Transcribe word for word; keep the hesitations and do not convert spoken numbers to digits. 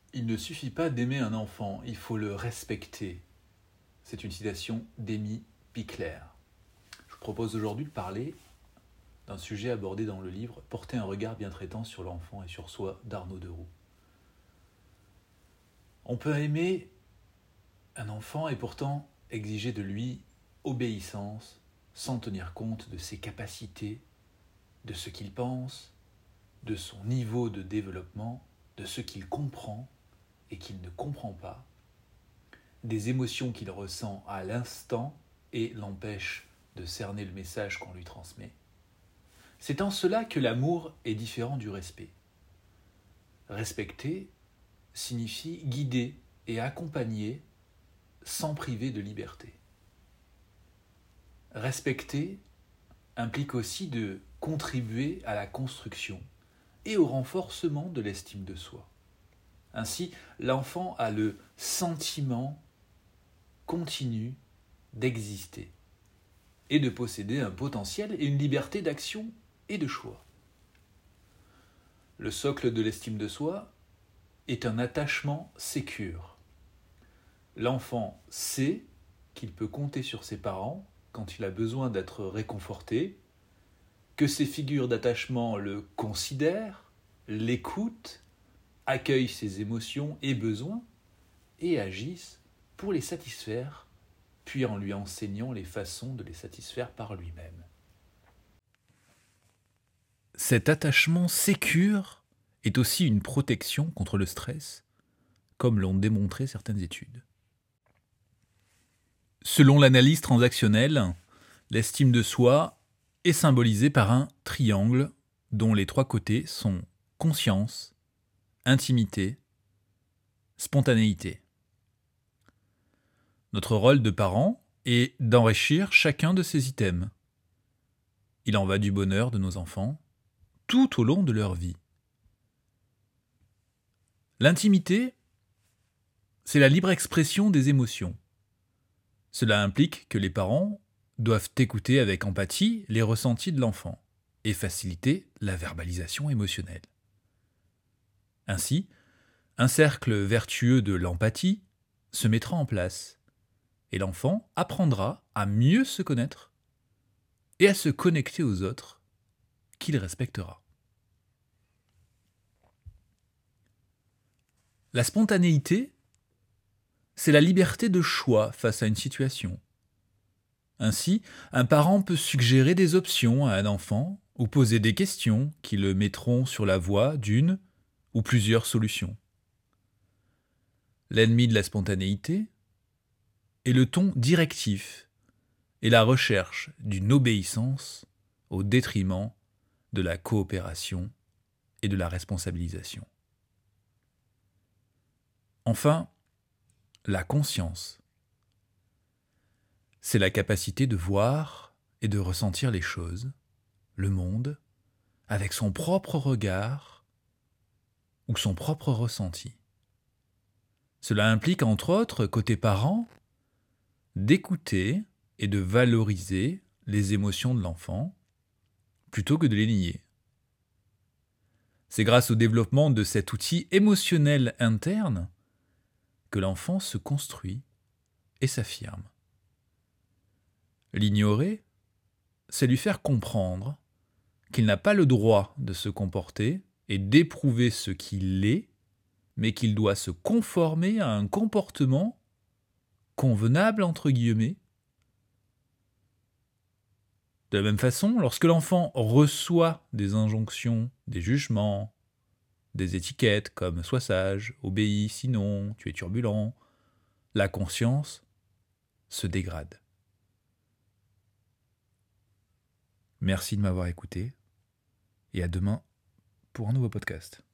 Il ne suffit pas d'aimer un enfant, il faut le respecter. C'est une citation d'Amy Pickler. Je vous propose aujourd'hui de parler d'un sujet abordé dans le livre « Porter un regard bien traitant sur l'enfant et sur soi » d'Arnaud Deroux. On peut aimer un enfant et pourtant exiger de lui obéissance sans tenir compte de ses capacités, de ce qu'il pense, de son niveau de développement, de ce qu'il comprend et qu'il ne comprend pas, des émotions qu'il ressent à l'instant et l'empêchent de cerner le message qu'on lui transmet. C'est en cela que l'amour est différent du respect. Respecter signifie guider et accompagner sans priver de liberté. Respecter implique aussi de contribuer à la construction et au renforcement de l'estime de soi. Ainsi, l'enfant a le sentiment continu d'exister et de posséder un potentiel et une liberté d'action et de choix. Le socle de l'estime de soi est un attachement sécure. L'enfant sait qu'il peut compter sur ses parents quand il a besoin d'être réconforté, que ces figures d'attachement le considèrent, l'écoutent, accueillent ses émotions et besoins et agissent pour les satisfaire, puis en lui enseignant les façons de les satisfaire par lui-même. Cet attachement sécure est aussi une protection contre le stress, comme l'ont démontré certaines études. Selon l'analyse transactionnelle, l'estime de soi est symbolisée par un triangle dont les trois côtés sont conscience, intimité, spontanéité. Notre rôle de parent est d'enrichir chacun de ces items. Il en va du bonheur de nos enfants tout au long de leur vie. L'intimité, c'est la libre expression des émotions. Cela implique que les parents doivent écouter avec empathie les ressentis de l'enfant et faciliter la verbalisation émotionnelle. Ainsi, un cercle vertueux de l'empathie se mettra en place et l'enfant apprendra à mieux se connaître et à se connecter aux autres qu'il respectera. La spontanéité, c'est la liberté de choix face à une situation. Ainsi, un parent peut suggérer des options à un enfant ou poser des questions qui le mettront sur la voie d'une ou plusieurs solutions. L'ennemi de la spontanéité est le ton directif et la recherche d'une obéissance au détriment de la coopération et de la responsabilisation. Enfin, la conscience. C'est la capacité de voir et de ressentir les choses, le monde, avec son propre regard ou son propre ressenti. Cela implique, entre autres, côté parent, d'écouter et de valoriser les émotions de l'enfant plutôt que de les nier. C'est grâce au développement de cet outil émotionnel interne que l'enfant se construit et s'affirme. L'ignorer, c'est lui faire comprendre qu'il n'a pas le droit de se comporter et d'éprouver ce qu'il est, mais qu'il doit se conformer à un comportement convenable entre guillemets. De la même façon, lorsque l'enfant reçoit des injonctions, des jugements, des étiquettes comme « sois sage »,« obéis, sinon tu es turbulent », la conscience se dégrade. Merci de m'avoir écouté et à demain pour un nouveau podcast.